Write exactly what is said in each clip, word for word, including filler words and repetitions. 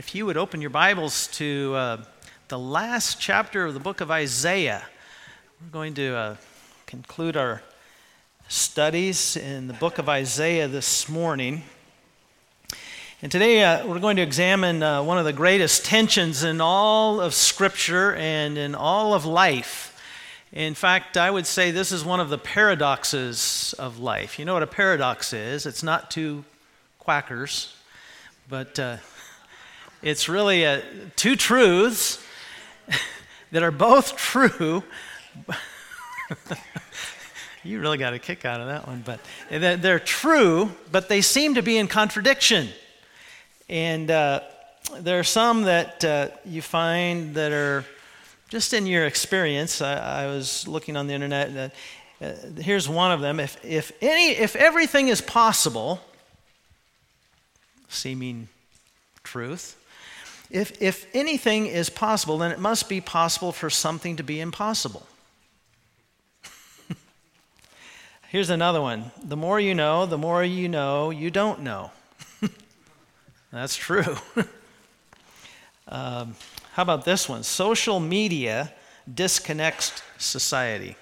If you would open your Bibles to uh, the last chapter of the book of Isaiah, we're going to uh, conclude our studies in the book of Isaiah this morning. And today uh, we're going to examine uh, one of the greatest tensions in all of Scripture and in all of life. In fact, I would say this is one of the paradoxes of life. You know what a paradox is? It's not two quackers, but uh, it's really uh, two truths that are both true. You really got a kick out of that one, but they're true, but they seem to be in contradiction. And uh, there are some that uh, you find that are just in your experience. I, I was looking on the internet. That, uh, here's one of them. If if any, if everything is possible, seeming truth. If if anything is possible, then it must be possible for something to be impossible. Here's another one. The more you know, the more you know you don't know. That's true. um, how about this one? Social media disconnects society.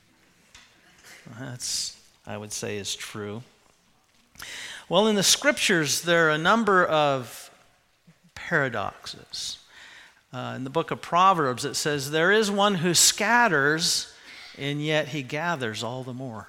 That's, I would say, is true. Well, in the Scriptures, there are a number of paradoxes. Uh, in the book of Proverbs, it says, there is one who scatters, and yet he gathers all the more.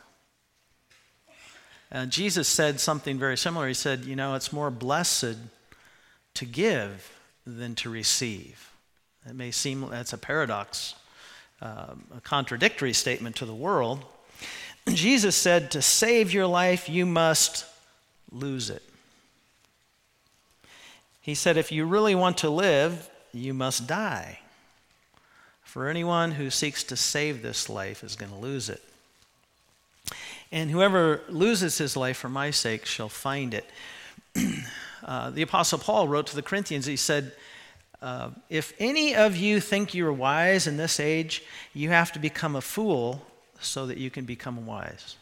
Uh, Jesus said something very similar. He said, you know, it's more blessed to give than to receive. It may seem that's a paradox, uh, a contradictory statement to the world. Jesus said, to save your life, you must lose it. He said, if you really want to live, you must die. For anyone who seeks to save this life is going to lose it. And whoever loses his life for my sake shall find it. uh, the Apostle Paul wrote to the Corinthians, he said, uh, if any of you think you're wise in this age, you have to become a fool so that you can become wise.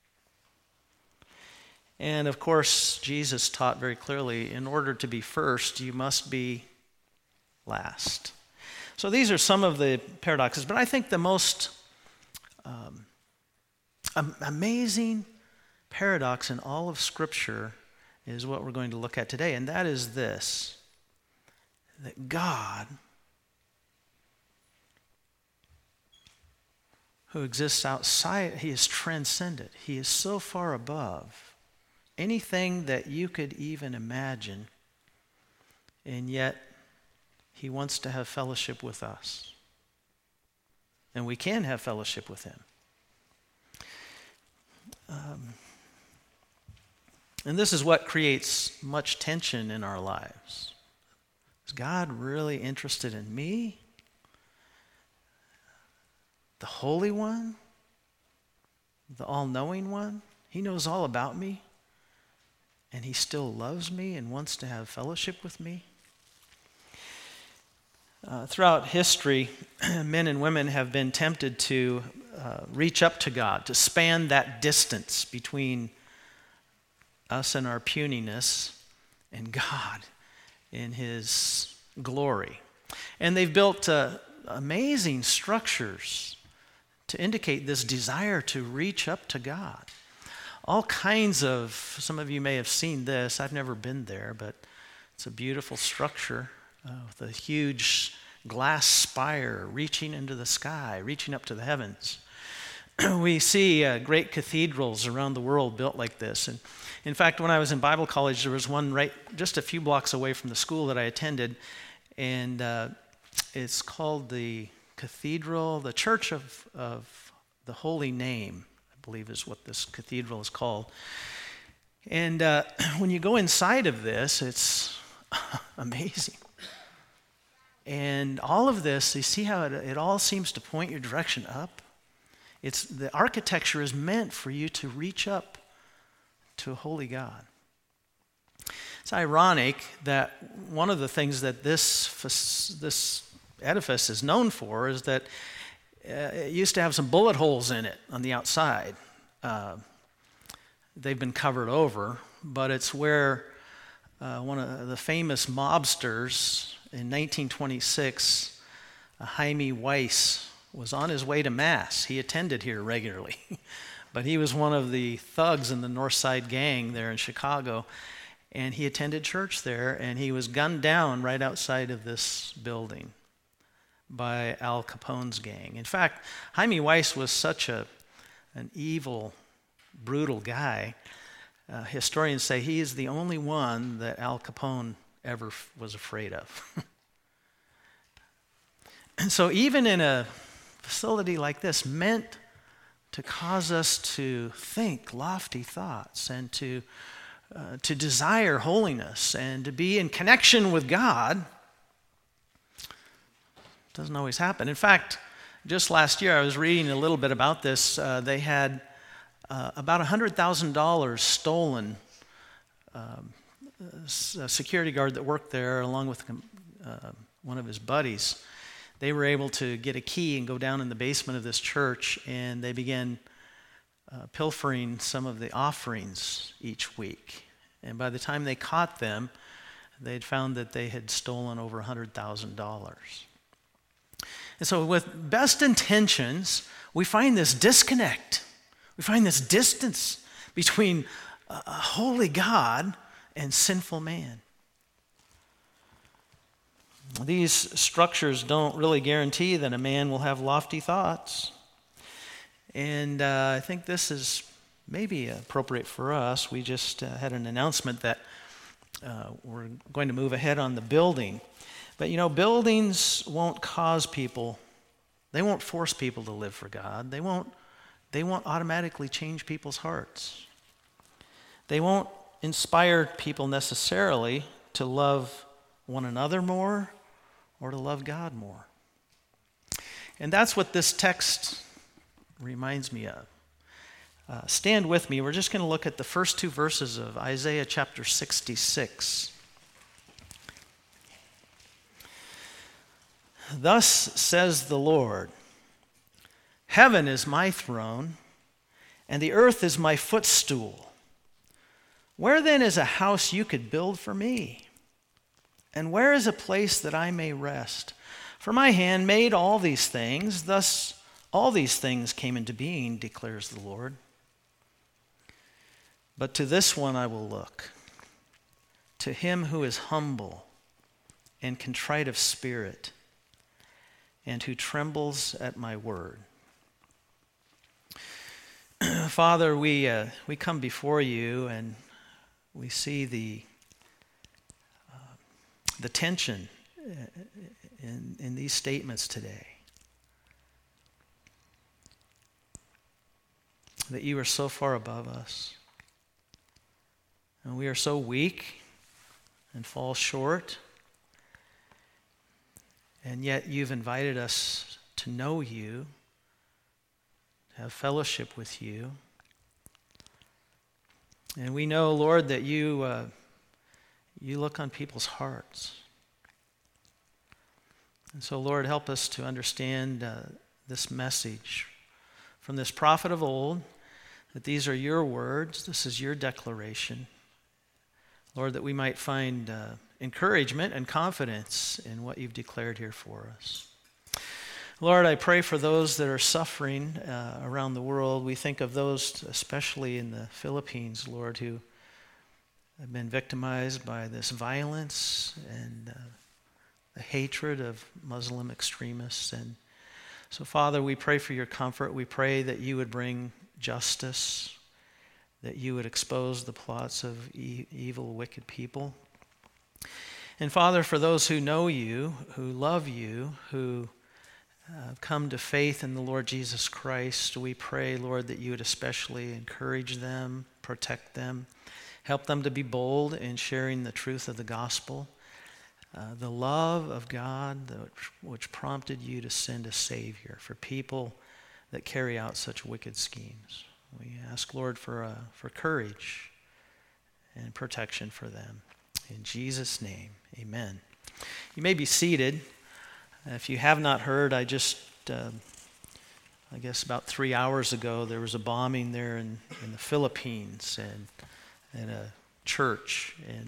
And of course, Jesus taught very clearly, in order to be first, you must be last. So these are some of the paradoxes, but I think the most um, amazing paradox in all of Scripture is what we're going to look at today, and that is this, that God, who exists outside, he is transcendent. He is so far above anything that you could even imagine, and yet he wants to have fellowship with us. And we can have fellowship with him. Um, and this is what creates much tension in our lives. Is God really interested in me? The Holy One? The All-Knowing One? He knows all about me. And he still loves me and wants to have fellowship with me. Uh, throughout history, men and women have been tempted to uh, reach up to God, to span that distance between us and our puniness and God in his glory. And they've built uh, amazing structures to indicate this desire to reach up to God. All kinds of, some of you may have seen this. I've never been there, but it's a beautiful structure uh, with a huge glass spire reaching into the sky, reaching up to the heavens. We see uh, great cathedrals around the world built like this. And in fact, when I was in Bible college, there was one right just a few blocks away from the school that I attended, and uh, it's called the Cathedral, the Church of, of the Holy Name, I believe is what this cathedral is called. And uh, when you go inside of this, it's amazing. And all of this, you see how it, it all seems to point your direction up? It's the architecture is meant for you to reach up to a holy God. It's ironic that one of the things that this, this edifice is known for is that Uh, it used to have some bullet holes in it on the outside. Uh, they've been covered over, but it's where uh, one of the famous mobsters in nineteen twenty-six, uh, Jaime Weiss, was on his way to Mass. He attended here regularly, but he was one of the thugs in the North Side Gang there in Chicago, and he attended church there, and he was gunned down right outside of this building by Al Capone's gang. In fact, Jaime Weiss was such a an evil, brutal guy. Uh, historians say he is the only one that Al Capone ever f- was afraid of. And so even in a facility like this, meant to cause us to think lofty thoughts and to uh, to desire holiness and to be in connection with God, doesn't always happen. In fact, just last year I was reading a little bit about this. Uh, they had uh, about one hundred thousand dollars stolen. Um, a security guard that worked there, along with uh, one of his buddies, they were able to get a key and go down in the basement of this church, and they began uh, pilfering some of the offerings each week. And by the time they caught them, they'd found that they had stolen over one hundred thousand dollars. And so with best intentions, we find this disconnect. We find this distance between a holy God and sinful man. These structures don't really guarantee that a man will have lofty thoughts. And uh, I think this is maybe appropriate for us. We just uh, had an announcement that uh, we're going to move ahead on the building. But you know, buildings won't cause people, they won't force people to live for God. They won't, they won't automatically change people's hearts. They won't inspire people necessarily to love one another more or to love God more. And that's what this text reminds me of. Uh, stand with me. We're just going to look at the first two verses of Isaiah chapter sixty-six. Thus says the Lord, heaven is my throne, and the earth is my footstool. Where then is a house you could build for me? And where is a place that I may rest? For my hand made all these things, thus all these things came into being, declares the Lord. But to this one I will look, to him who is humble and contrite of spirit, and who trembles at my word. Father, we uh, we come before you and we see the uh, the tension in, in these statements today. That you are so far above us, and we are so weak and fall short. And yet you've invited us to know you, to have fellowship with you. And we know, Lord, that you uh, you look on people's hearts. And so, Lord, help us to understand uh, this message from this prophet of old, that these are your words, this is your declaration. Lord, that we might find uh, encouragement and confidence in what you've declared here for us. Lord, I pray for those that are suffering uh, around the world. We think of those especially in the Philippines, Lord, who have been victimized by this violence and uh, the hatred of Muslim extremists. And so, Father, we pray for your comfort. We pray that you would bring justice, that you would expose the plots of e- evil, wicked people. And Father, for those who know you, who love you, who uh, come to faith in the Lord Jesus Christ, we pray, Lord, that you would especially encourage them, protect them, help them to be bold in sharing the truth of the gospel, uh, the love of God that, which prompted you to send a Savior for people that carry out such wicked schemes. We ask, Lord, for uh, for courage and protection for them. In Jesus' name, amen. You may be seated. If you have not heard, I just, uh, I guess about three hours ago, there was a bombing there in, in the Philippines and in a church in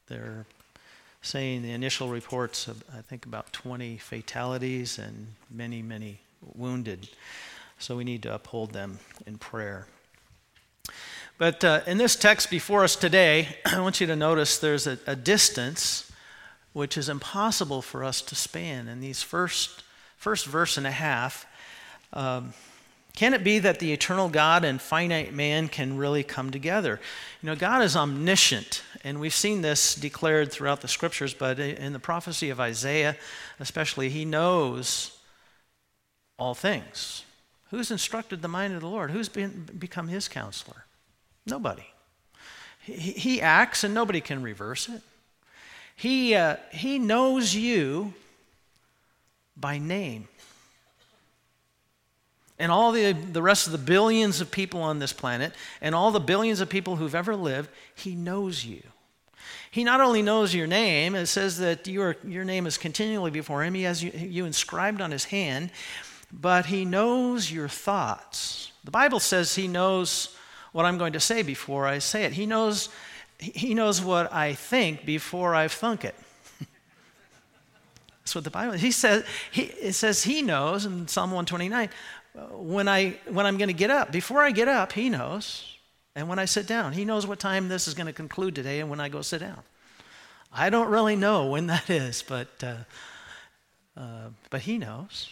They're saying the initial reports of, I think, about twenty fatalities and many, many wounded. So we need to uphold them in prayer. But uh, in this text before us today, I want you to notice there's a, a distance which is impossible for us to span. In these first, first verse and a half, um, can it be that the eternal God and finite man can really come together? You know, God is omniscient, and we've seen this declared throughout the scriptures, but in the prophecy of Isaiah especially, he knows all things. Who's instructed the mind of the Lord? Who's been, become his counselor? Nobody. He, he acts and nobody can reverse it. He, uh, he knows you by name. And all the, the rest of the billions of people on this planet and all the billions of people who've ever lived, he knows you. He not only knows your name, it says that your, your name is continually before him. He has you, you inscribed on his hand, but he knows your thoughts. The Bible says he knows what I'm going to say before I say it. He knows, he knows what I think before I thunk it. That's what the Bible, he says, he, it says he knows in Psalm one twenty-nine, when, I, when I'm going to get up. Before I get up, he knows. And when I sit down, he knows what time this is going to conclude today and when I go sit down. I don't really know when that is, but, uh, uh, but he knows.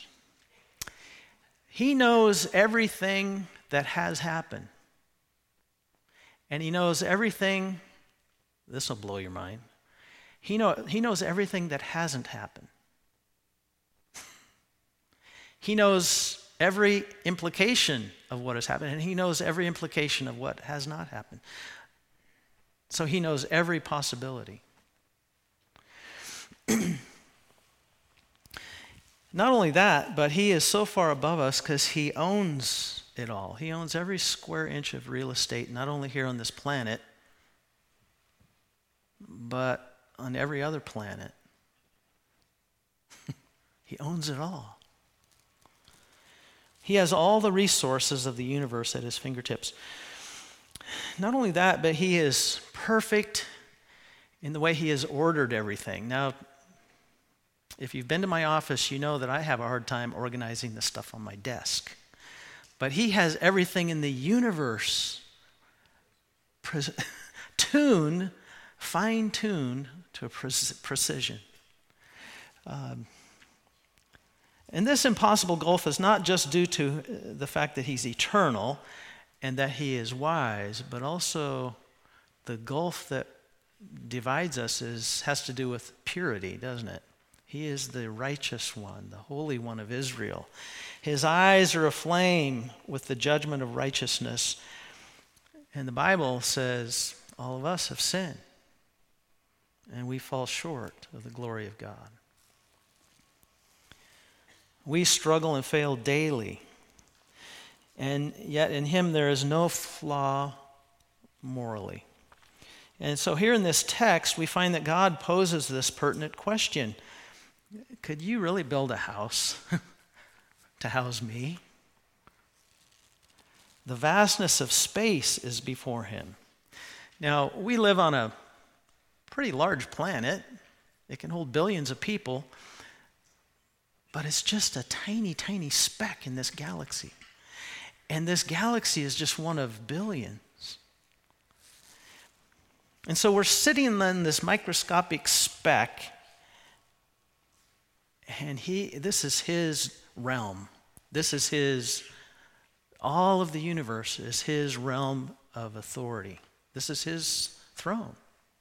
He knows everything that has happened. And he knows everything, this will blow your mind, he, know, he knows everything that hasn't happened. He knows every implication of what has happened, and he knows every implication of what has not happened. So he knows every possibility. Not only that, but he is so far above us because he owns it all. He owns every square inch of real estate, not only here on this planet, but on every other planet. He owns it all. He has all the resources of the universe at his fingertips. Not only that, but he is perfect in the way he has ordered everything. Now, if you've been to my office, you know that I have a hard time organizing the stuff on my desk. But he has everything in the universe pre- tuned, fine-tuned to a pre- precision. Um, and this impossible gulf is not just due to the fact that he's eternal and that he is wise, but also the gulf that divides us is, has to do with purity, doesn't it? He is the righteous one, the Holy One of Israel. His eyes are aflame with the judgment of righteousness. And the Bible says all of us have sinned, and we fall short of the glory of God. We struggle and fail daily, and yet in him there is no flaw morally. And so here in this text, we find that God poses this pertinent question. Could you really build a house to house me? The vastness of space is before him. Now, we live on a pretty large planet. It can hold billions of people, but it's just a tiny, tiny speck in this galaxy. And this galaxy is just one of billions. And so we're sitting in this microscopic speck, and he, this is his realm. This is his, all of the universe is his realm of authority. This is his throne.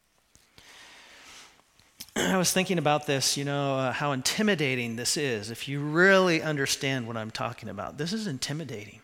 I was thinking about this, you know, uh, how intimidating this is. If you really understand what I'm talking about, this is intimidating.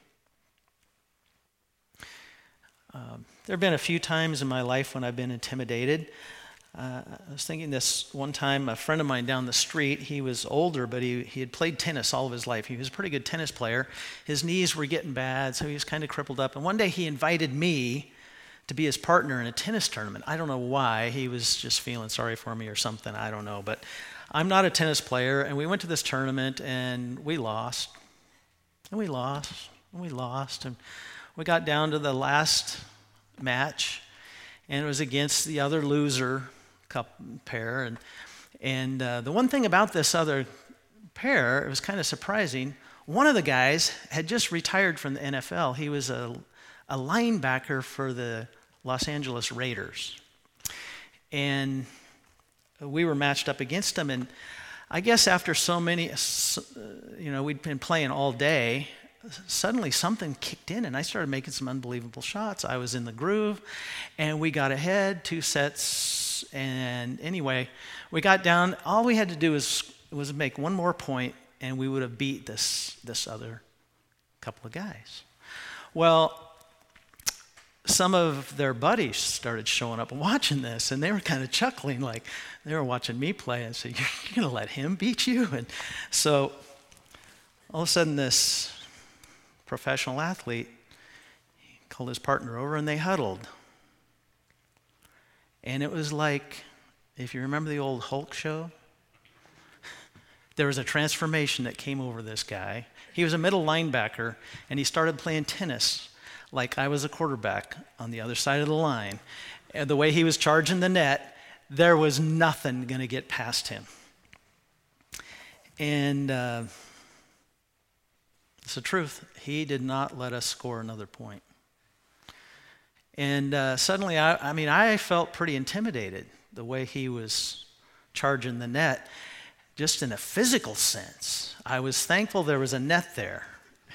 Um, there have been a few times in my life when I've been intimidated. Uh, I was thinking this one time, a friend of mine down the street, he was older, but he, he had played tennis all of his life. He was a pretty good tennis player. His knees were getting bad, so he was kind of crippled up. And one day he invited me to be his partner in a tennis tournament. I don't know why. He was just feeling sorry for me or something. I don't know. But I'm not a tennis player, and we went to this tournament, and we lost. And we lost. And we lost. And we got down to the last match, and it was against the other loser couple pair. And, and uh, the one thing about this other pair, it was kind of surprising. One of the guys had just retired from the N F L. He was a, a linebacker for the Los Angeles Raiders. And we were matched up against him. And I guess after so many, you know, we'd been playing all day, suddenly something kicked in and I started making some unbelievable shots. I was in the groove and we got ahead, two sets. And anyway, we got down. All we had to do was, was make one more point and we would have beat this, this other couple of guys. Well, some of their buddies started showing up and watching this, and they were kind of chuckling, like they were watching me play and said, "You're going to let him beat you?" And so all of a sudden this professional athlete called his partner over and they huddled. And it was like, if you remember the old Hulk show, there was a transformation that came over this guy. He was a middle linebacker, and he started playing tennis like I was a quarterback on the other side of the line. And the way he was charging the net, there was nothing going to get past him. And uh, it's the truth. He did not let us score another point. And uh, suddenly, I, I mean, I felt pretty intimidated the way he was charging the net, just in a physical sense. I was thankful there was a net there.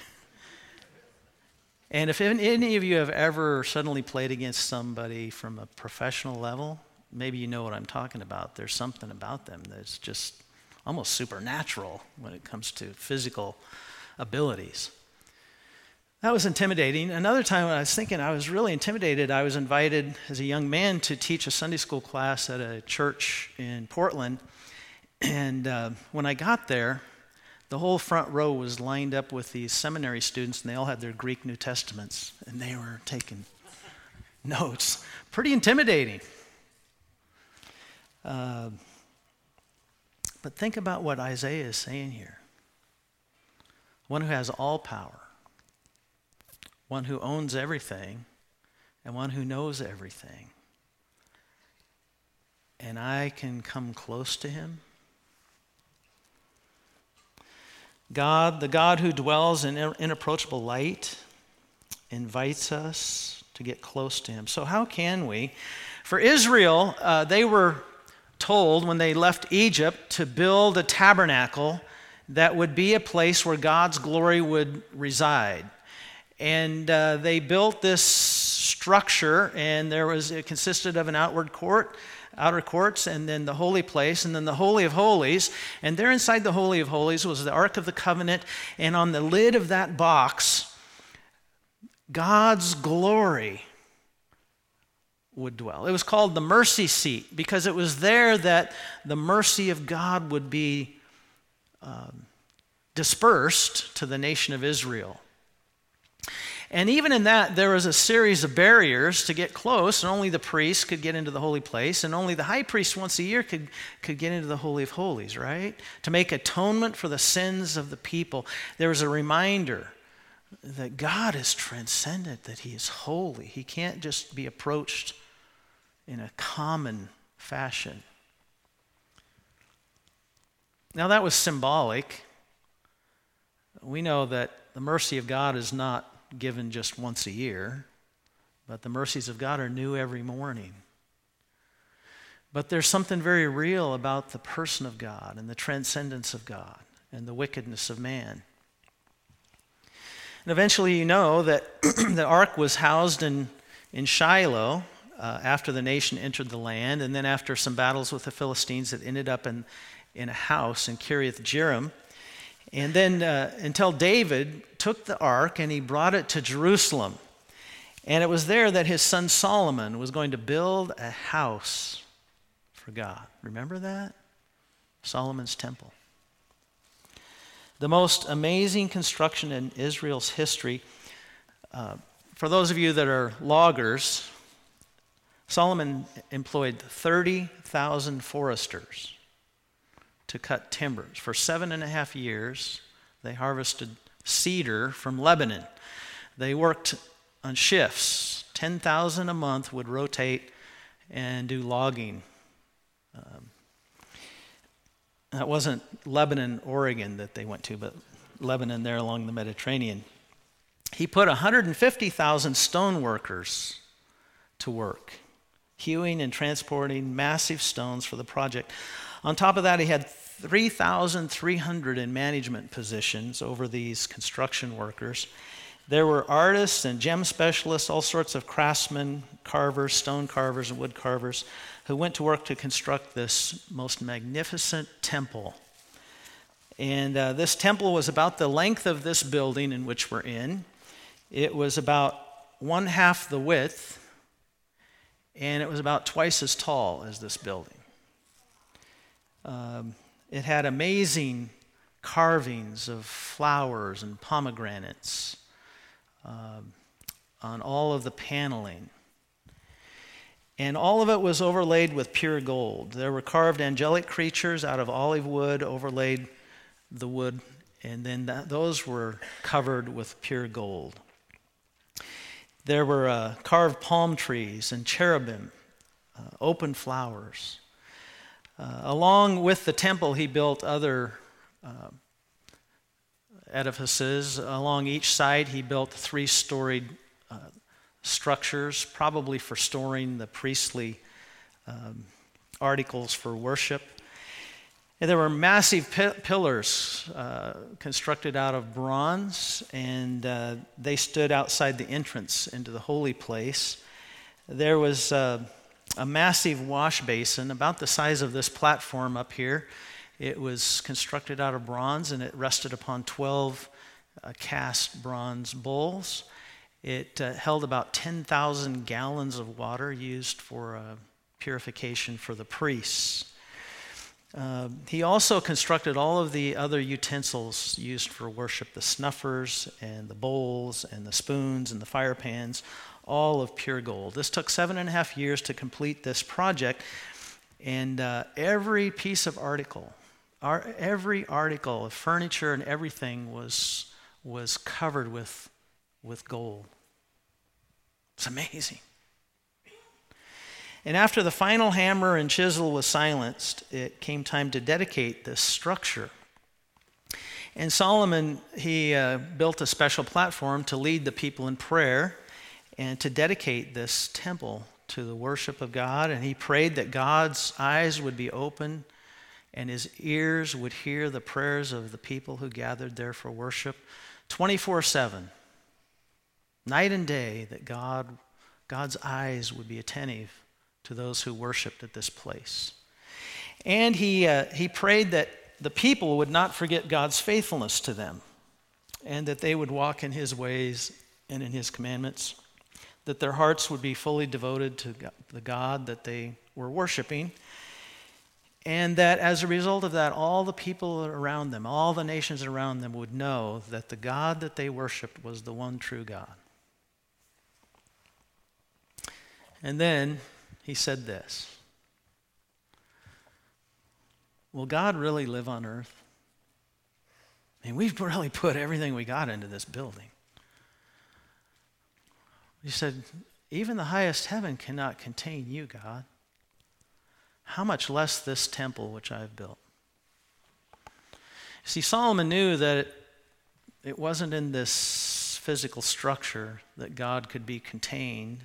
And if any of you have ever suddenly played against somebody from a professional level, maybe you know what I'm talking about. There's something about them that's just almost supernatural when it comes to physical abilities. That was intimidating. Another time when I was thinking I was really intimidated, I was invited as a young man to teach a Sunday school class at a church in Portland. And uh, when I got there, the whole front row was lined up with these seminary students, and they all had their Greek New Testaments, and they were taking notes. Pretty intimidating. Uh, but think about what Isaiah is saying here. One who has all power, one who owns everything, and one who knows everything. And I can come close to him. God, the God who dwells in inapproachable light, invites us to get close to him. So how can we? For Israel, uh, they were told when they left Egypt to build a tabernacle that would be a place where God's glory would reside. And uh, they built this structure, and there was it consisted of an outward court, outer courts, and then the holy place, and then the Holy of Holies. And there inside the Holy of Holies was the Ark of the Covenant, and on the lid of that box, God's glory would dwell. It was called the mercy seat because it was there that the mercy of God would be um, dispersed to the nation of Israel. And even in that, there was a series of barriers to get close, and only the priest could get into the holy place, and only the high priest once a year could, could get into the Holy of Holies, right? To make atonement for the sins of the people. There was a reminder that God is transcendent, that he is holy. He can't just be approached in a common fashion. Now that was symbolic. We know that the mercy of God is not given just once a year, but the mercies of God are new every morning. But there's something very real about the person of God and the transcendence of God and the wickedness of man. And eventually you know that the ark was housed in, in Shiloh uh, after the nation entered the land, and then after some battles with the Philistines, it ended up in, in a house in Kiriath Jearim. And then uh, until David took the ark and he brought it to Jerusalem. And it was there that his son Solomon was going to build a house for God. Remember that? Solomon's temple. The most amazing construction in Israel's history. Uh, for those of you that are loggers, Solomon employed thirty thousand foresters to cut timbers. For seven and a half years, they harvested cedar from Lebanon. They worked on shifts. ten thousand a month would rotate and do logging Um, that wasn't Lebanon, Oregon that they went to, but Lebanon there along the Mediterranean. He put one hundred fifty thousand stone workers to work, hewing and transporting massive stones for the project. On top of that, he had three thousand three hundred in management positions over these construction workers. There were artists and gem specialists, all sorts of craftsmen, carvers, stone carvers, and wood carvers who went to work to construct this most magnificent temple. And uh, this temple was about the length of this building in which we're in. It was about one half the width, and it was about twice as tall as this building. Um, it had amazing carvings of flowers and pomegranates um, on all of the paneling. And all of it was overlaid with pure gold. There were carved angelic creatures out of olive wood, overlaid the wood, and then that, those were covered with pure gold. There were uh, carved palm trees and cherubim, uh, open flowers. Uh, along with the temple, he built other uh, edifices. Along each side, he built three-storied uh, structures, probably for storing the priestly um, articles for worship. And there were massive pi- pillars uh, constructed out of bronze, and uh, they stood outside the entrance into the holy place. There was uh, a massive wash basin about the size of this platform up here. It was constructed out of bronze, and it rested upon twelve uh, cast bronze bowls. It uh, held about ten thousand gallons of water used for uh, purification for the priests. Uh, he also constructed all of the other utensils used for worship, the snuffers and the bowls and the spoons and the fire pans, all of pure gold. This took seven and a half years to complete this project, and uh, every piece of article, our, every article of furniture and everything was, was covered with with gold. It's amazing. And after the final hammer and chisel was silenced, it came time to dedicate this structure. And Solomon, he uh, built a special platform to lead the people in prayer and to dedicate this temple to the worship of God. And he prayed that God's eyes would be open and his ears would hear the prayers of the people who gathered there for worship twenty-four seven. Night and day, that God, God's eyes would be attentive to those who worshiped at this place. And he, uh, he prayed that the people would not forget God's faithfulness to them, and that they would walk in his ways and in his commandments, that their hearts would be fully devoted to the God that they were worshiping, and that as a result of that, all the people around them, all the nations around them would know that the God that they worshiped was the one true God. And then he said this: will God really live on earth? I mean, we've really put everything we got into this building. He said, even the highest heaven cannot contain you, God. How much less this temple which I have built? See, Solomon knew that it, it wasn't in this physical structure that God could be contained.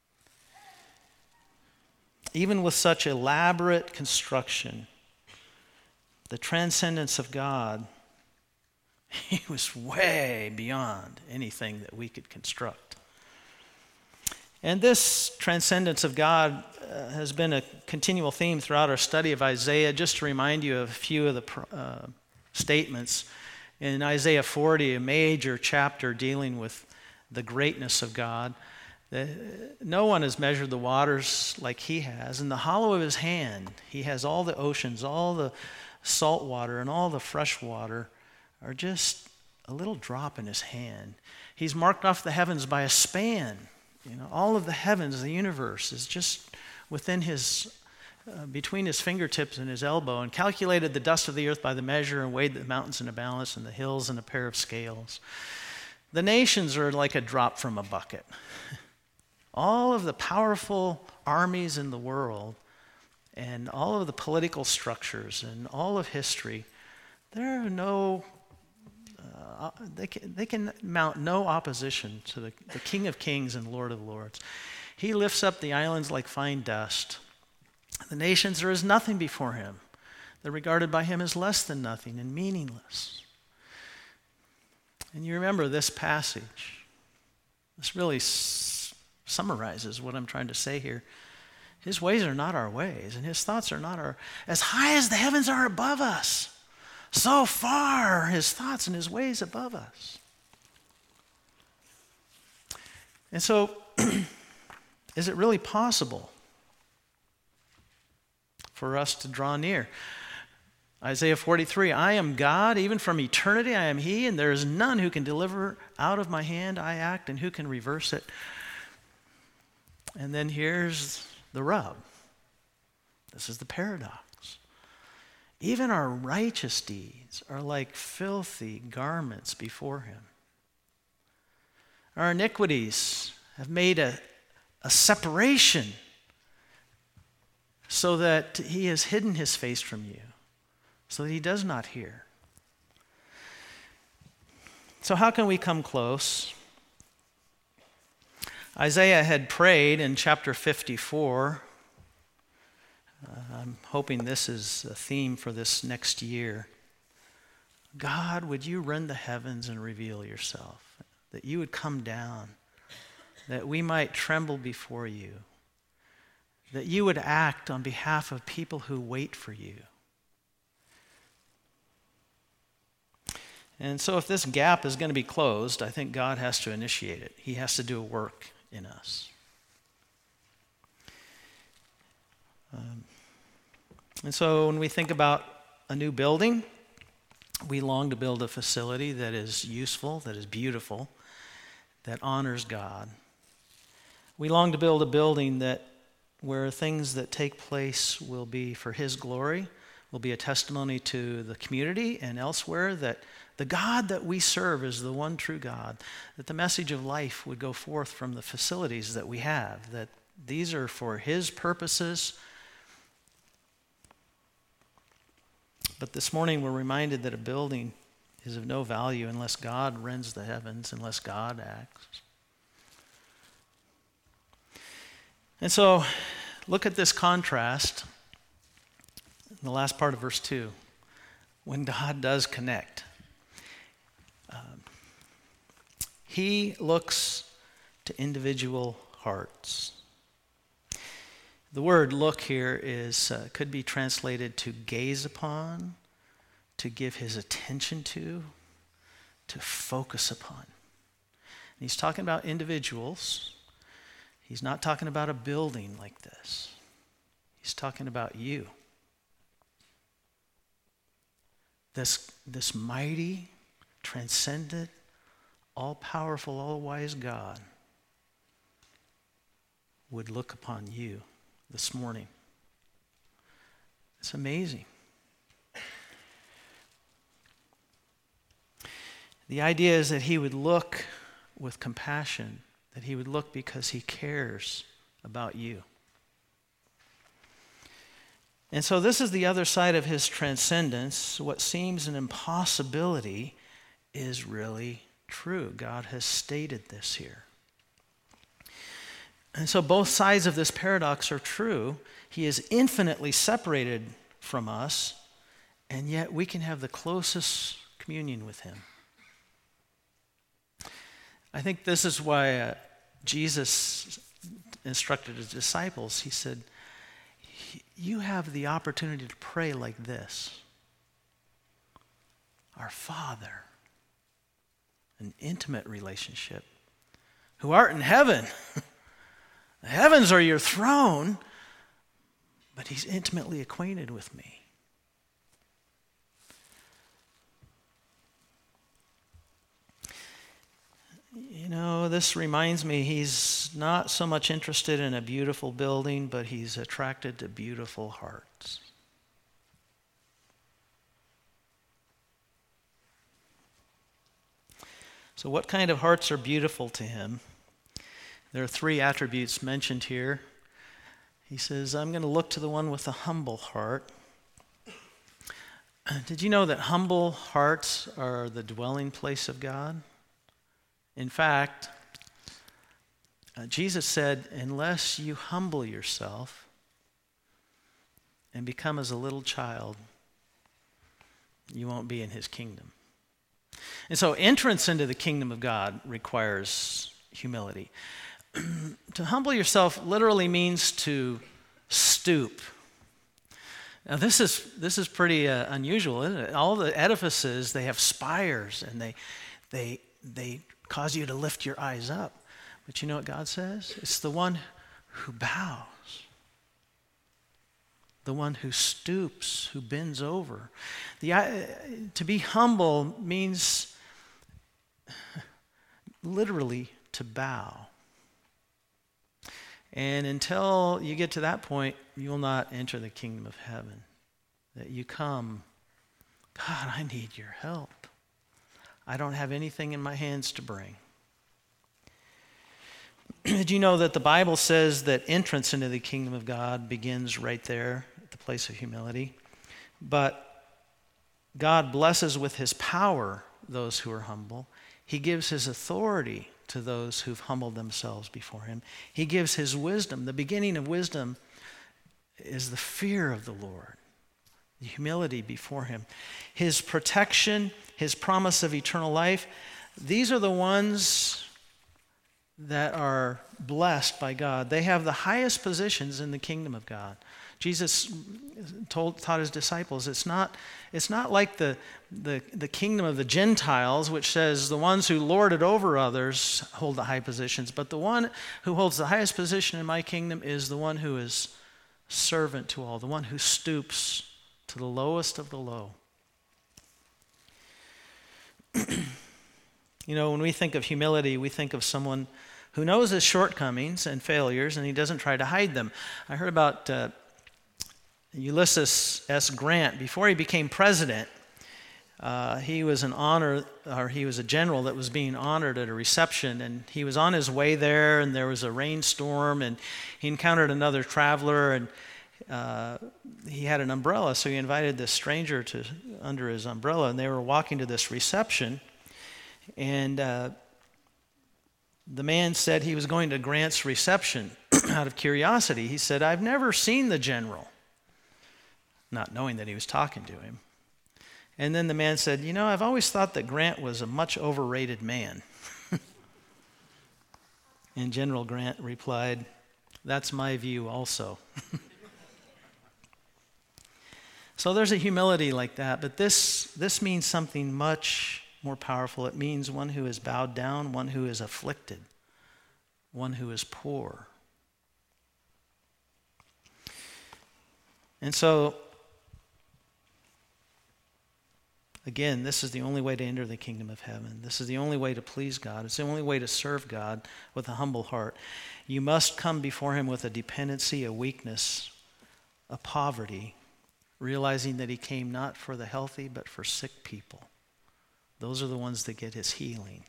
Even with such elaborate construction, the transcendence of God, he was way beyond anything that we could construct. And this transcendence of God uh, has been a continual theme throughout our study of Isaiah. Just to remind you of a few of the uh, statements. In Isaiah forty, a major chapter dealing with the greatness of God, that no one has measured the waters like he has. In the hollow of his hand, he has all the oceans, all the salt water, and all the fresh water are just a little drop in his hand. He's marked off the heavens by a span. You know, all of the heavens, the universe, is just within his, uh, between his fingertips and his elbow, and calculated the dust of the earth by the measure, and weighed the mountains in a balance, and the hills in a pair of scales. The nations are like a drop from a bucket. All of the powerful armies in the world, and all of the political structures and all of history, there are no, uh, they, can, they can mount no opposition to the, the King of Kings and Lord of Lords. He lifts up the islands like fine dust. The nations are as nothing before him. They're regarded by him as less than nothing and meaningless. And you remember this passage. This really s- summarizes what I'm trying to say here. His ways are not our ways, and his thoughts are not our... As high as the heavens are above us, so far are his thoughts and his ways above us. And so, is it really possible for us to draw near? Isaiah forty-three, I am God, even from eternity I am he, and there is none who can deliver out of my hand I act, and who can reverse it. And then here's the rub. This is the paradox. Even our righteous deeds are like filthy garments before him. Our iniquities have made a, a separation so that he has hidden his face from you, so that he does not hear. So how can we come close? Isaiah had prayed in chapter fifty-four. Uh, I'm hoping this is a theme for this next year. God, would you rend the heavens and reveal yourself? That you would come down, that we might tremble before you, that you would act on behalf of people who wait for you. And so if this gap is going to be closed, I think God has to initiate it. He has to do a work in us. Um, and so when we think about a new building, we long to build a facility that is useful, that is beautiful, that honors God. We long to build a building that where things that take place will be for his glory, will be a testimony to the community and elsewhere that the God that we serve is the one true God, that the message of life would go forth from the facilities that we have, that these are for his purposes. But this morning we're reminded that a building is of no value unless God rends the heavens, unless God acts. And so look at this contrast in the last part of verse two. When God does connect, um, he looks to individual hearts. The word look here is uh, could be translated to gaze upon, to give his attention to, to focus upon. And he's talking about individuals. He's not talking about a building like this. He's talking about you. This, this mighty, transcendent, all-powerful, all-wise God would look upon you this morning. It's amazing. The idea is that he would look with compassion, that he would look because he cares about you. And so this is the other side of his transcendence. What seems an impossibility is really true. God has stated this here. And so both sides of this paradox are true. He is infinitely separated from us, and yet we can have the closest communion with him. I think this is why uh, Jesus instructed his disciples. He said, you have the opportunity to pray like this. Our Father, an intimate relationship, who art in heaven. The heavens are your throne, but he's intimately acquainted with me. You know, this reminds me, he's not so much interested in a beautiful building, but he's attracted to beautiful hearts. So what kind of hearts are beautiful to him? There are three attributes mentioned here. He says, I'm going to look to the one with a humble heart. Did you know that humble hearts are the dwelling place of God? In fact, uh, Jesus said, unless you humble yourself and become as a little child, you won't be in his kingdom. And so entrance into the kingdom of God requires humility. To humble yourself literally means to stoop. Now this is this is pretty uh, unusual, isn't it? All the edifices, they have spires and they they they cause you to lift your eyes up. But you know what God says? It's the one who bows. The one who stoops, who bends over. The, uh, to be humble means literally to bow. And until you get to that point, you will not enter the kingdom of heaven. That you come, God, I need your help. I don't have anything in my hands to bring. Did you know that the Bible says that entrance into the kingdom of God begins right there at the place of humility? But God blesses with his power those who are humble. He gives his authority to those who've humbled themselves before him. He gives his wisdom. The beginning of wisdom is the fear of the Lord, the humility before him. His protection, his promise of eternal life, these are the ones that are blessed by God. They have the highest positions in the kingdom of God. Jesus told, taught his disciples, it's not, it's not like the, the, the kingdom of the Gentiles, which says the ones who lord it over others hold the high positions, but the one who holds the highest position in my kingdom is the one who is servant to all, the one who stoops to the lowest of the low. You know, when we think of humility, we think of someone who knows his shortcomings and failures, and he doesn't try to hide them. I heard about uh, Ulysses S. Grant. Before he became president, uh, he was an honor, or he was a general that was being honored at a reception, and he was on his way there, and there was a rainstorm, and he encountered another traveler, and uh, he had an umbrella, so he invited this stranger to under his umbrella, and they were walking to this reception, and uh, the man said he was going to Grant's reception out of curiosity. He said, I've never seen the general, not knowing that he was talking to him. And then the man said, you know, I've always thought that Grant was a much overrated man. And General Grant replied, that's my view also. So there's a humility like that, but this, this means something much more powerful. It means one who is bowed down, one who is afflicted, one who is poor. And so, again, this is the only way to enter the kingdom of heaven. This is the only way to please God. It's the only way to serve God with a humble heart. You must come before him with a dependency, a weakness, a poverty, realizing that he came not for the healthy, but for sick people. Those are the ones that get his healing.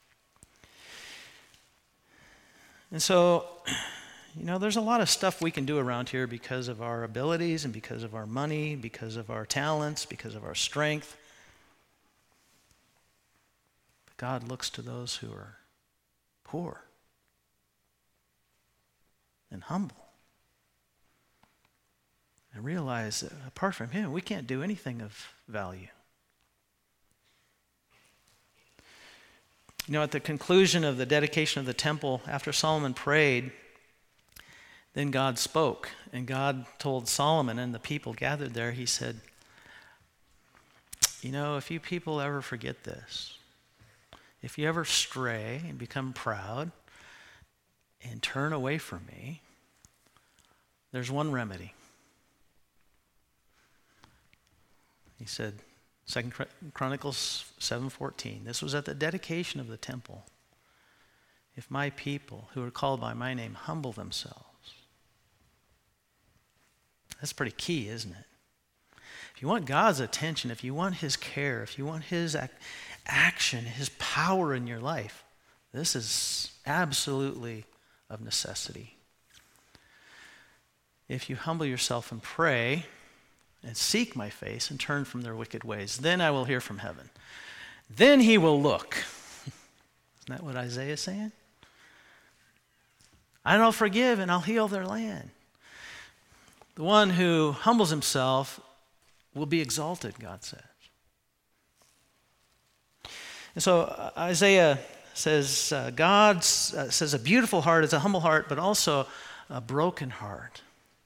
And so, you know, there's a lot of stuff we can do around here because of our abilities and because of our money, because of our talents, because of our strength. But God looks to those who are poor and humble and realize that apart from him, we can't do anything of value. You know, at the conclusion of the dedication of the temple, after Solomon prayed, then God spoke. And God told Solomon and the people gathered there, he said, you know, if you people ever forget this, if you ever stray and become proud and turn away from me, there's one remedy. He said, Second Chronicles seven fourteen. This was at the dedication of the temple. If my people who are called by my name humble themselves. That's pretty key, isn't it? If you want God's attention, if you want his care, if you want his ac- action, his power in your life, this is absolutely of necessity. if you humble yourself and pray and seek my face and turn from their wicked ways, then I will hear from heaven. Then he will look. Isn't that what Isaiah is saying? And I'll forgive and I'll heal their land. The one who humbles himself will be exalted, God says. And so uh, Isaiah says, uh, God uh, says a beautiful heart is a humble heart, but also a broken heart.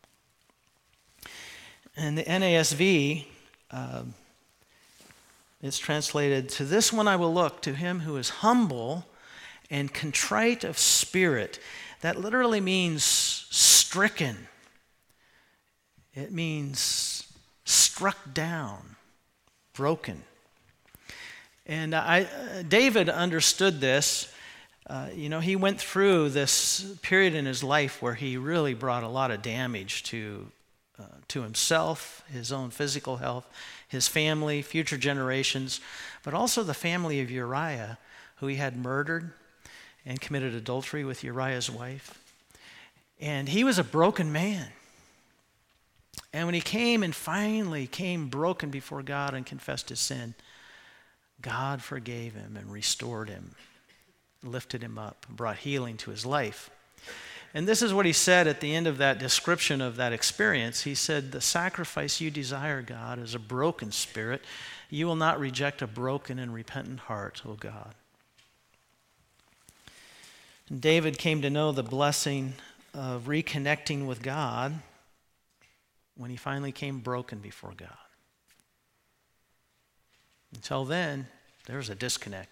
And the N A S V, uh, it's translated, to this one I will look, to him who is humble and contrite of spirit. That literally means stricken. It means struck down, broken. And I, uh, David understood this. Uh, you know, he went through this period in his life where he really brought a lot of damage to, uh, to himself, his own physical health, his family, future generations, but also the family of Uriah, who he had murdered and committed adultery with Uriah's wife. And he was a broken man. And when he came and finally came broken before God and confessed his sin, God forgave him and restored him, lifted him up, brought healing to his life. And this is what he said at the end of that description of that experience. He said, the sacrifice you desire, God, is a broken spirit. You will not reject a broken and repentant heart, O God. And David came to know the blessing of reconnecting with God when he finally came broken before God. Until then, there was a disconnect.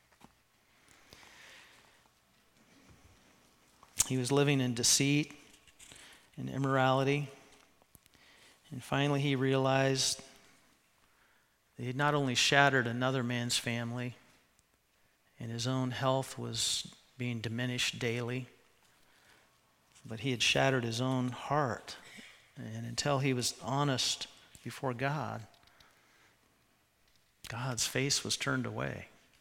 He was living in deceit and immorality. And finally he realized that he had not only shattered another man's family, and his own health was being diminished daily, but he had shattered his own heart. And until he was honest before God, God's face was turned away.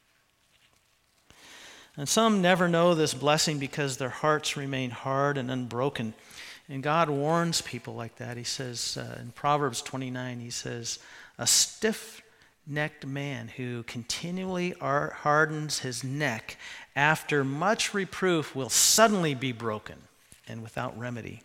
And some never know this blessing because their hearts remain hard and unbroken. And God warns people like that. He says uh, in Proverbs twenty-nine, he says, a stiff-necked man who continually hardens his neck after much reproof will suddenly be broken and without remedy.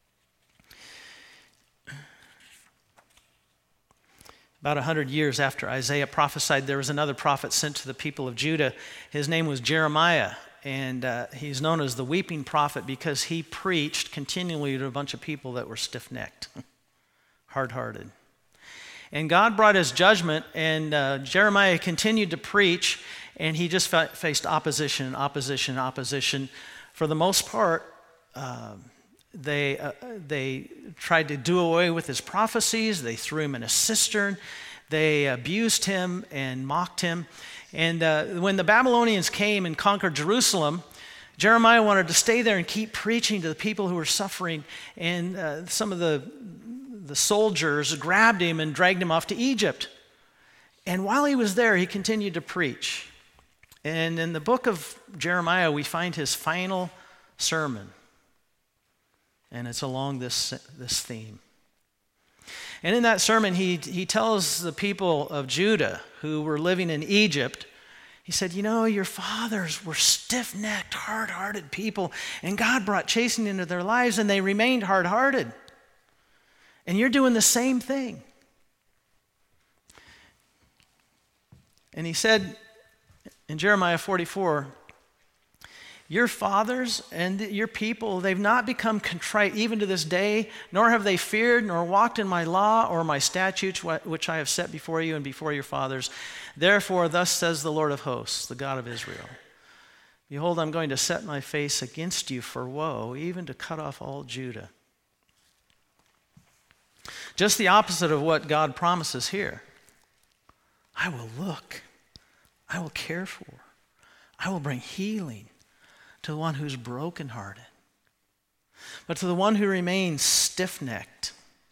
About a hundred years after Isaiah prophesied, there was another prophet sent to the people of Judah. His name was Jeremiah, and uh, he's known as the weeping prophet because he preached continually to a bunch of people that were stiff-necked, hard-hearted. And God brought his judgment, and uh, Jeremiah continued to preach, and he just fa- faced opposition and opposition and opposition. For the most part, uh, They, uh, they tried to do away with his prophecies. They threw him in a cistern. They abused him and mocked him. And uh, when the Babylonians came and conquered Jerusalem, Jeremiah wanted to stay there and keep preaching to the people who were suffering. And uh, some of the, the soldiers grabbed him and dragged him off to Egypt. And while he was there, he continued to preach. And in the book of Jeremiah, we find his final sermon. And it's along this, this theme. And in that sermon, he, he tells the people of Judah who were living in Egypt, he said, you know, your fathers were stiff-necked, hard-hearted people, and God brought chastening into their lives, and they remained hard-hearted. And you're doing the same thing. And he said in Jeremiah forty-four, your fathers and your people, they've not become contrite even to this day, nor have they feared, nor walked in my law or my statutes, which I have set before you and before your fathers. Therefore, thus says the Lord of hosts, the God of Israel, behold, I'm going to set my face against you for woe, even to cut off all Judah. Just the opposite of what God promises here. I will look. I will care for. I will bring healing to the one who's brokenhearted. But to the one who remains stiff-necked,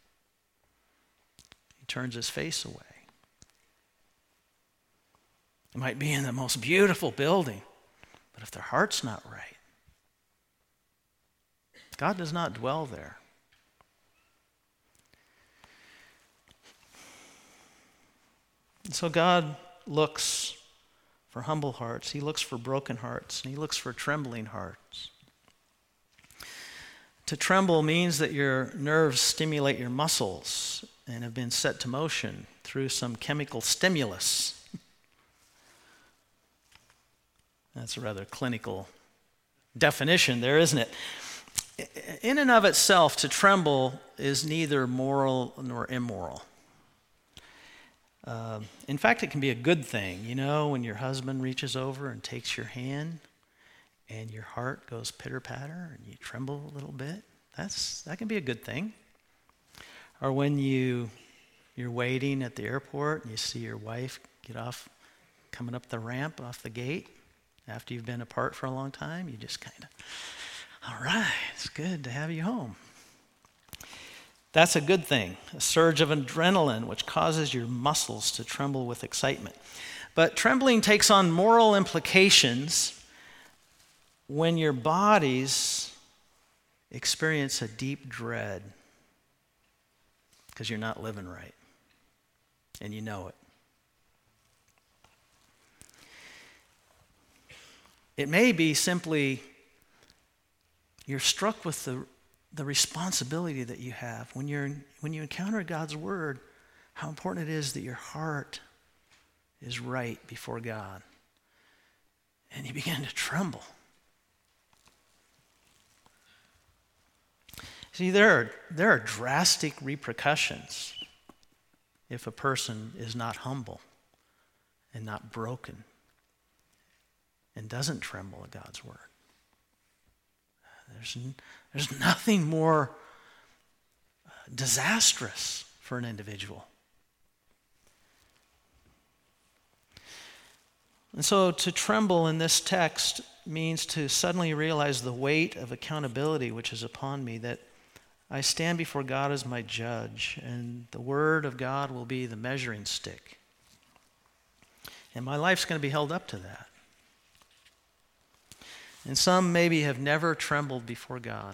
he turns his face away. It might be in the most beautiful building, but if their heart's not right, God does not dwell there. And so God looks for humble hearts. He looks for broken hearts. And he looks for trembling hearts. To tremble means that your nerves stimulate your muscles and have been set to motion through some chemical stimulus. That's a rather clinical definition there, isn't it? In and of itself, to tremble is neither moral nor immoral. Uh, in fact, it can be a good thing. You know, when your husband reaches over and takes your hand and your heart goes pitter-patter and you tremble a little bit, that's that can be a good thing. Or when you, you're waiting at the airport and you see your wife get off, coming up the ramp off the gate after you've been apart for a long time, you just kind of, all right, it's good to have you home. That's a good thing, a surge of adrenaline which causes your muscles to tremble with excitement. But trembling takes on moral implications when your bodies experience a deep dread because you're not living right, and you know it. It may be simply you're struck with the, the responsibility that you have when you're when you encounter God's word, how important it is that your heart is right before God. And you begin to tremble. See, there are, there are drastic repercussions if a person is not humble and not broken and doesn't tremble at God's word. There's, there's nothing more disastrous for an individual. And so to tremble in this text means to suddenly realize the weight of accountability which is upon me, that I stand before God as my judge, and the word of God will be the measuring stick. And my life's going to be held up to that. And some maybe have never trembled before God.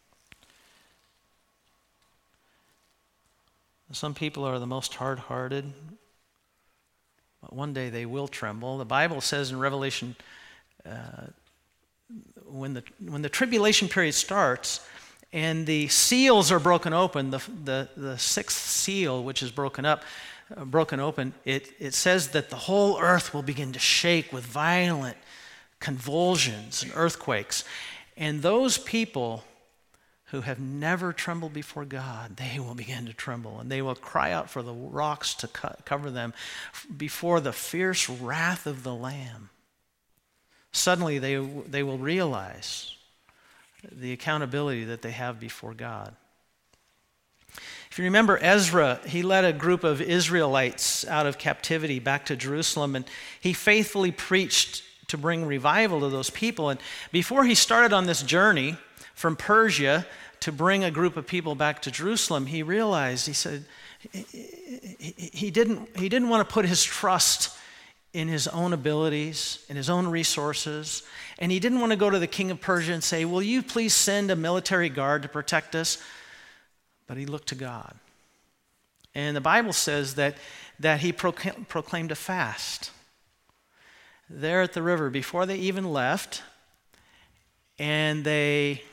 Some people are the most hard-hearted, but one day they will tremble. The Bible says in Revelation, uh, when the when the tribulation period starts, and the seals are broken open, the, the, the sixth seal, which is broken up, uh, broken open, it, it says that the whole earth will begin to shake with violent convulsions and earthquakes. And those people who have never trembled before God, they will begin to tremble, and they will cry out for the rocks to co- cover them before the fierce wrath of the Lamb. Suddenly they, they will realize the accountability that they have before God. If you remember Ezra, he led a group of Israelites out of captivity back to Jerusalem, and he faithfully preached to bring revival to those people. And before he started on this journey from Persia to bring a group of people back to Jerusalem, he realized, he said, he didn't, he didn't want to put his trust in his own abilities, in his own resources. And he didn't want to go to the king of Persia and say, will you please send a military guard to protect us? But he looked to God. And the Bible says that, that he procl- proclaimed a fast there at the river before they even left. And they,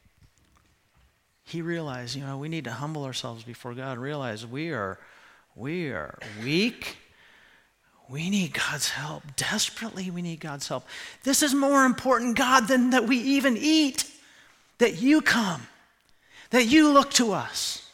he realized, you know, we need to humble ourselves before God and realize we are, we are weak. We need God's help. Desperately, we need God's help. This is more important, God, than that we even eat. That you come. That you look to us.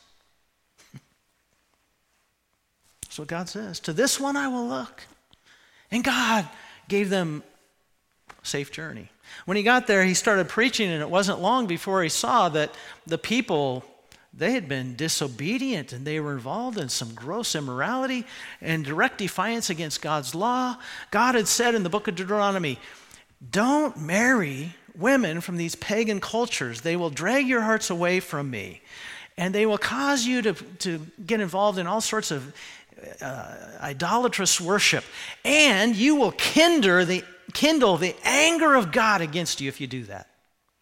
That's what God says. To this one I will look. And God gave them a safe journey. When he got there, he started preaching, and it wasn't long before he saw that the people, they had been disobedient, and they were involved in some gross immorality and direct defiance against God's law. God had said in the book of Deuteronomy, don't marry women from these pagan cultures. They will drag your hearts away from me, and they will cause you to, to get involved in all sorts of uh, idolatrous worship, and you will kindle the, kindle the anger of God against you if you do that.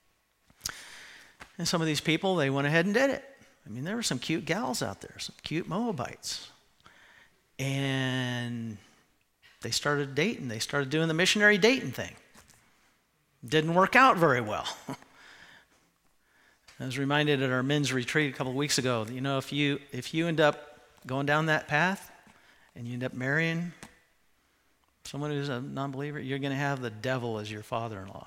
And some of these people, they went ahead and did it. I mean, there were some cute gals out there, some cute Moabites. And they started dating. They started doing the missionary dating thing. Didn't work out very well. I was reminded at our men's retreat a couple of weeks ago, you know, if you if you end up going down that path and you end up marrying someone who's a non-believer, you're going to have the devil as your father-in-law.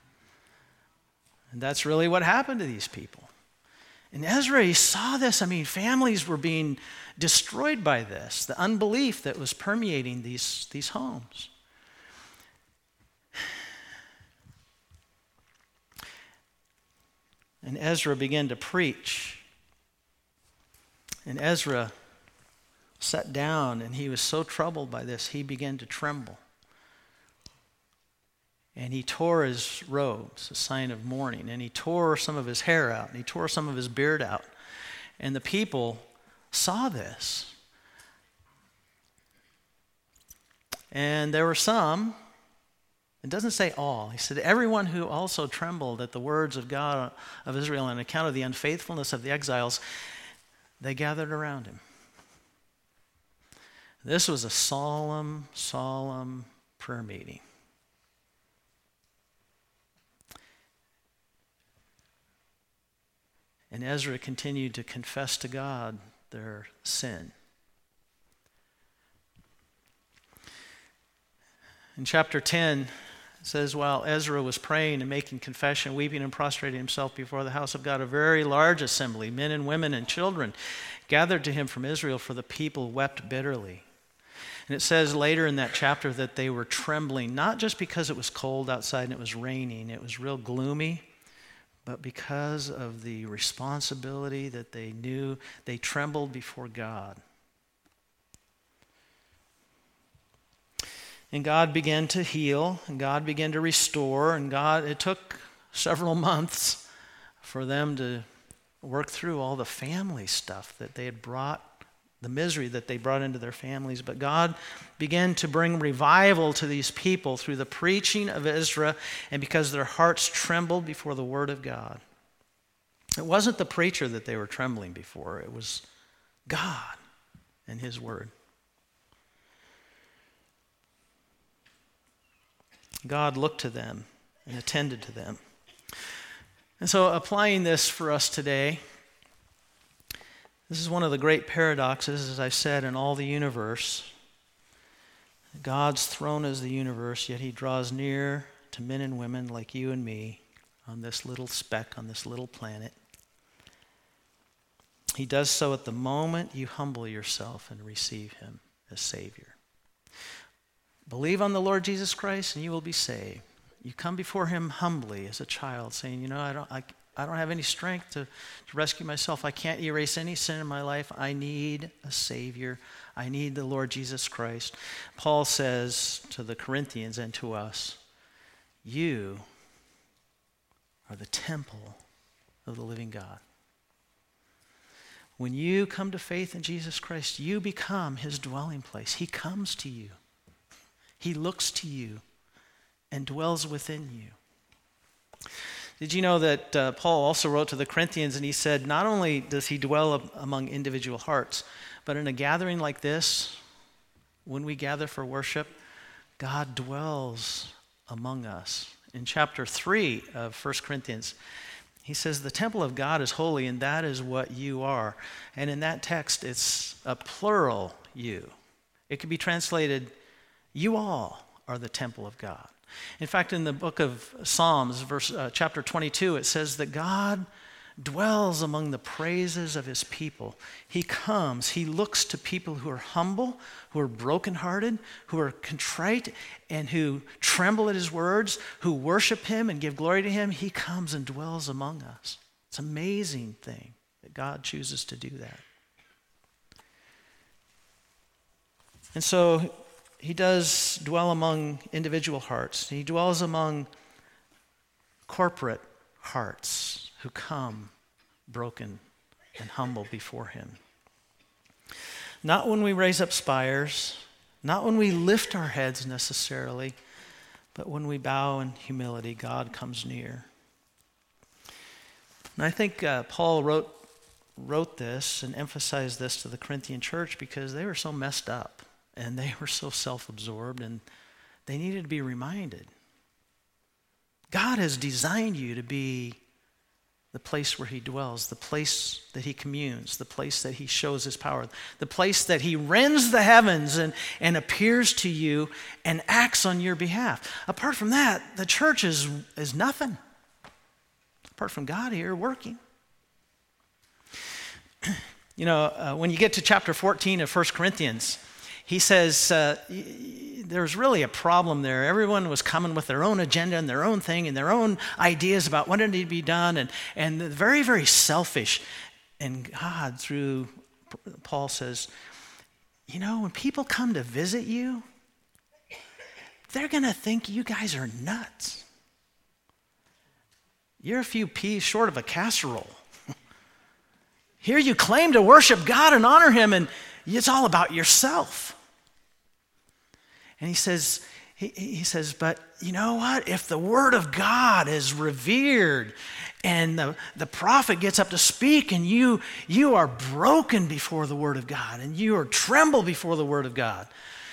And that's really what happened to these people. And Ezra, he saw this. I mean, families were being destroyed by this, the unbelief that was permeating these, these homes. And Ezra began to preach. And Ezra sat down, and he was so troubled by this, he began to tremble. And he tore his robes, a sign of mourning, and he tore some of his hair out, and he tore some of his beard out. And the people saw this. And there were some, it doesn't say all, he said, everyone who also trembled at the words of God of Israel on account of the unfaithfulness of the exiles, they gathered around him. This was a solemn, solemn prayer meeting. And Ezra continued to confess to God their sin. In chapter ten, it says, while Ezra was praying and making confession, weeping and prostrating himself before the house of God, a very large assembly, men and women and children, gathered to him from Israel, for the people wept bitterly. And it says later in that chapter that they were trembling, not just because it was cold outside and it was raining, it was real gloomy, but because of the responsibility that they knew, they trembled before God. And God began to heal, and God began to restore, and God, it took several months for them to work through all the family stuff that they had brought, the misery that they brought into their families. But God began to bring revival to these people through the preaching of Ezra, and because their hearts trembled before the word of God. It wasn't the preacher that they were trembling before, it was God and his word. God looked to them and attended to them. And so applying this for us today, this is one of the great paradoxes, as I said, in all the universe. God's throne is the universe, yet he draws near to men and women like you and me on this little speck, on this little planet. He does so at the moment you humble yourself and receive him as Savior. Believe on the Lord Jesus Christ and you will be saved. You come before him humbly as a child, saying, you know, I don't, I, I don't have any strength to, to rescue myself. I can't erase any sin in my life. I need a Savior. I need the Lord Jesus Christ. Paul says to the Corinthians and to us, you are the temple of the living God. When you come to faith in Jesus Christ, you become his dwelling place. He comes to you. He looks to you and dwells within you. Did you know that uh, Paul also wrote to the Corinthians and he said, not only does he dwell among individual hearts, but in a gathering like this, when we gather for worship, God dwells among us. In chapter three of First Corinthians, he says, the temple of God is holy, and that is what you are. And in that text, it's a plural you. It could be translated, you all are the temple of God. In fact, in the book of Psalms, verse, uh, chapter twenty-two, it says that God dwells among the praises of his people. He comes, he looks to people who are humble, who are brokenhearted, who are contrite, and who tremble at his words, who worship him and give glory to him. He comes and dwells among us. It's an amazing thing that God chooses to do that. And so he does dwell among individual hearts. He dwells among corporate hearts who come broken and humble before him. Not when we raise up spires, not when we lift our heads necessarily, but when we bow in humility, God comes near. And I think uh, Paul wrote wrote this and emphasized this to the Corinthian church because they were so messed up and they were so self-absorbed and they needed to be reminded. God has designed you to be the place where he dwells, the place that he communes, the place that he shows his power, the place that he rends the heavens and, and appears to you and acts on your behalf. Apart from that, the church is, is nothing. Apart from God here working. You know, uh, when you get to chapter fourteen of First Corinthians, he says uh, there's really a problem there. Everyone was coming with their own agenda and their own thing and their own ideas about what needed to be done, and, and very, very selfish. And God, through Paul, says, you know, when people come to visit you, they're going to think you guys are nuts. You're a few peas short of a casserole. Here you claim to worship God and honor him, and it's all about yourself. And he says, he, he says, but you know what? If the word of God is revered and the, the prophet gets up to speak and you, you are broken before the word of God and you are tremble before the word of God,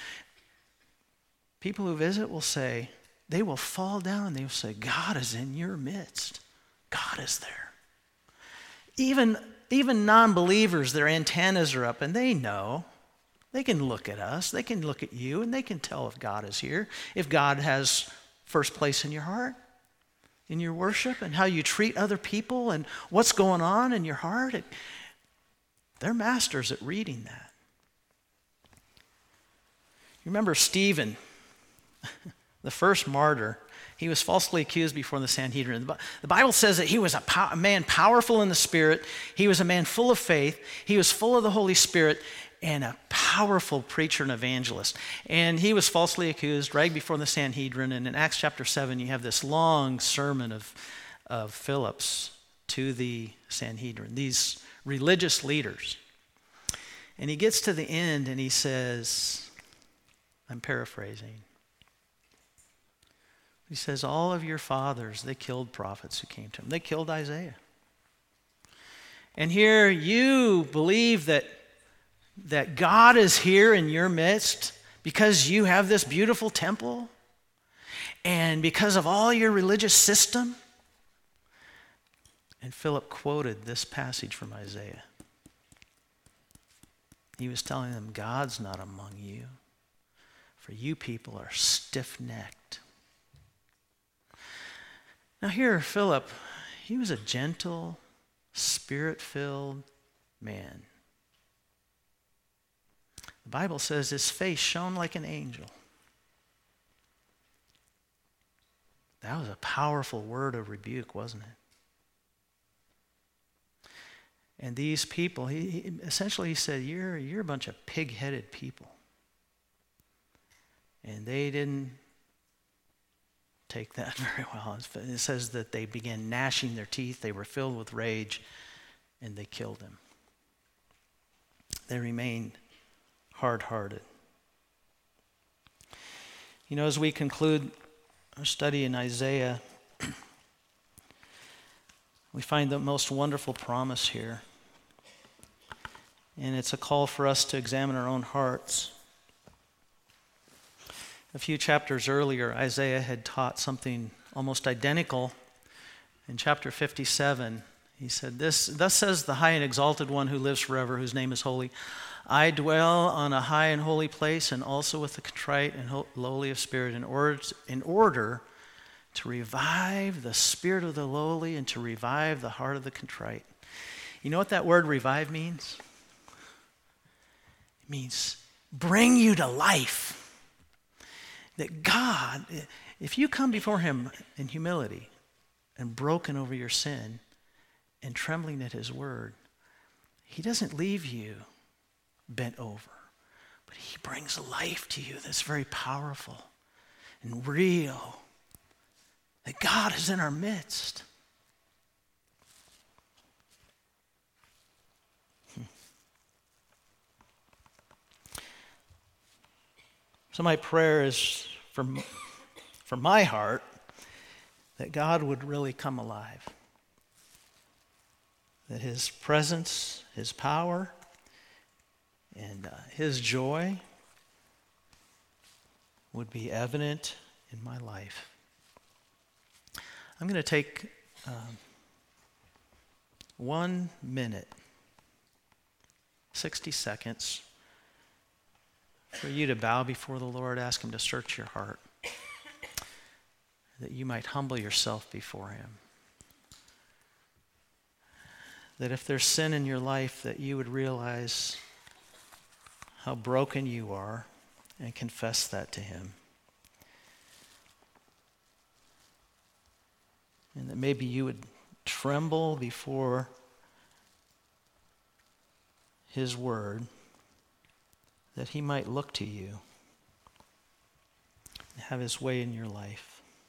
people who visit will say, they will fall down and they will say, God is in your midst. God is there. Even, even non-believers, their antennas are up and they know. They can look at us, they can look at you, and they can tell if God is here, if God has first place in your heart, in your worship, and how you treat other people, and what's going on in your heart. It, they're masters at reading that. You remember Stephen, the first martyr. He was falsely accused before the Sanhedrin. The Bible says that he was a, pow- a man powerful in the Spirit. He was a man full of faith. He was full of the Holy Spirit and a powerful preacher and evangelist. And he was falsely accused, dragged before the Sanhedrin. And in Acts chapter seven, you have this long sermon of, of Philip's to the Sanhedrin, these religious leaders. And he gets to the end and he says, I'm paraphrasing. He says, all of your fathers, they killed prophets who came to him. They killed Isaiah. And here you believe that, that God is here in your midst because you have this beautiful temple and because of all your religious system. And Philip quoted this passage from Isaiah. He was telling them, God's not among you, for you people are stiff-necked. Now here, Philip, he was a gentle, spirit-filled man. The Bible says his face shone like an angel. That was a powerful word of rebuke, wasn't it? And these people, he, he essentially he said, you're, you're a bunch of pig-headed people. And they didn't take that very well. It says that they began gnashing their teeth, they were filled with rage, and they killed him. They remained hard-hearted. You know, as we conclude our study in Isaiah, we find the most wonderful promise here. And it's a call for us to examine our own hearts. A few chapters earlier, Isaiah had taught something almost identical. In chapter fifty-seven, he said, "This, thus says the high and exalted one who lives forever, whose name is holy. I dwell on a high and holy place, and also with the contrite and ho- lowly of spirit, in order, to, in order to revive the spirit of the lowly and to revive the heart of the contrite." You know what that word revive means? It means bring you to life. That God, if you come before him in humility and broken over your sin and trembling at his word, he doesn't leave you bent over, but he brings life to you that's very powerful and real, that God is in our midst. So my prayer is for, for my heart that God would really come alive. that his presence, his power, and uh, his joy would be evident in my life. I'm going to take um, one minute, sixty seconds, for you to bow before the Lord, ask him to search your heart, that you might humble yourself before him. That if there's sin in your life, that you would realize how broken you are and confess that to him. And that maybe you would tremble before his word, that he might look to you and have his way in your life.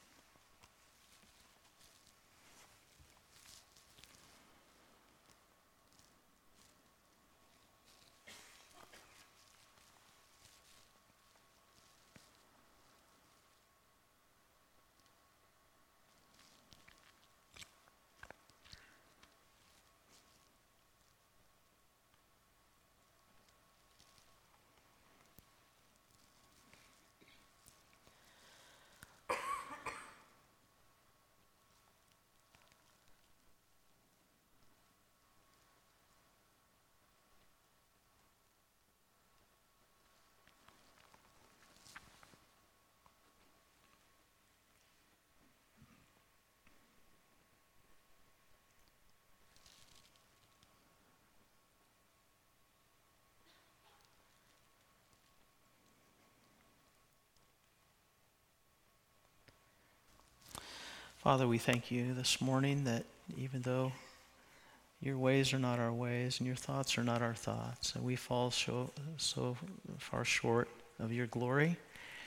Father, we thank you this morning that even though your ways are not our ways and your thoughts are not our thoughts, and we fall so, so far short of your glory,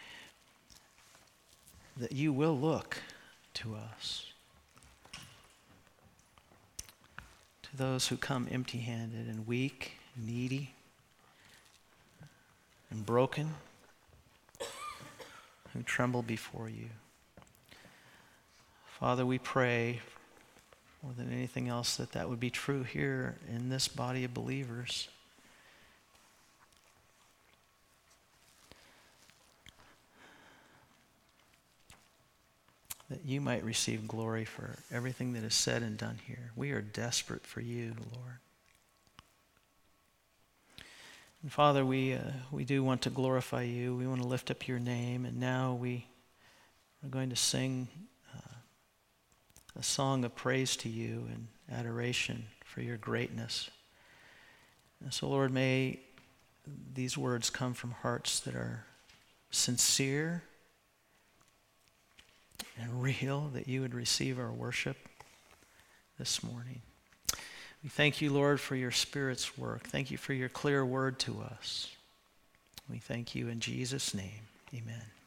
that you will look to us, to those who come empty-handed and weak, and needy, and broken, who tremble before you. Father, we pray more than anything else that that would be true here in this body of believers. That you might receive glory for everything that is said and done here. We are desperate for you, Lord. And Father, we uh, we do want to glorify you. We want to lift up your name. And now we are going to sing uh, a song of praise to you and adoration for your greatness. And so, Lord, may these words come from hearts that are sincere and real, that you would receive our worship this morning. We thank you, Lord, for your Spirit's work. Thank you for your clear word to us. We thank you in Jesus' name. Amen.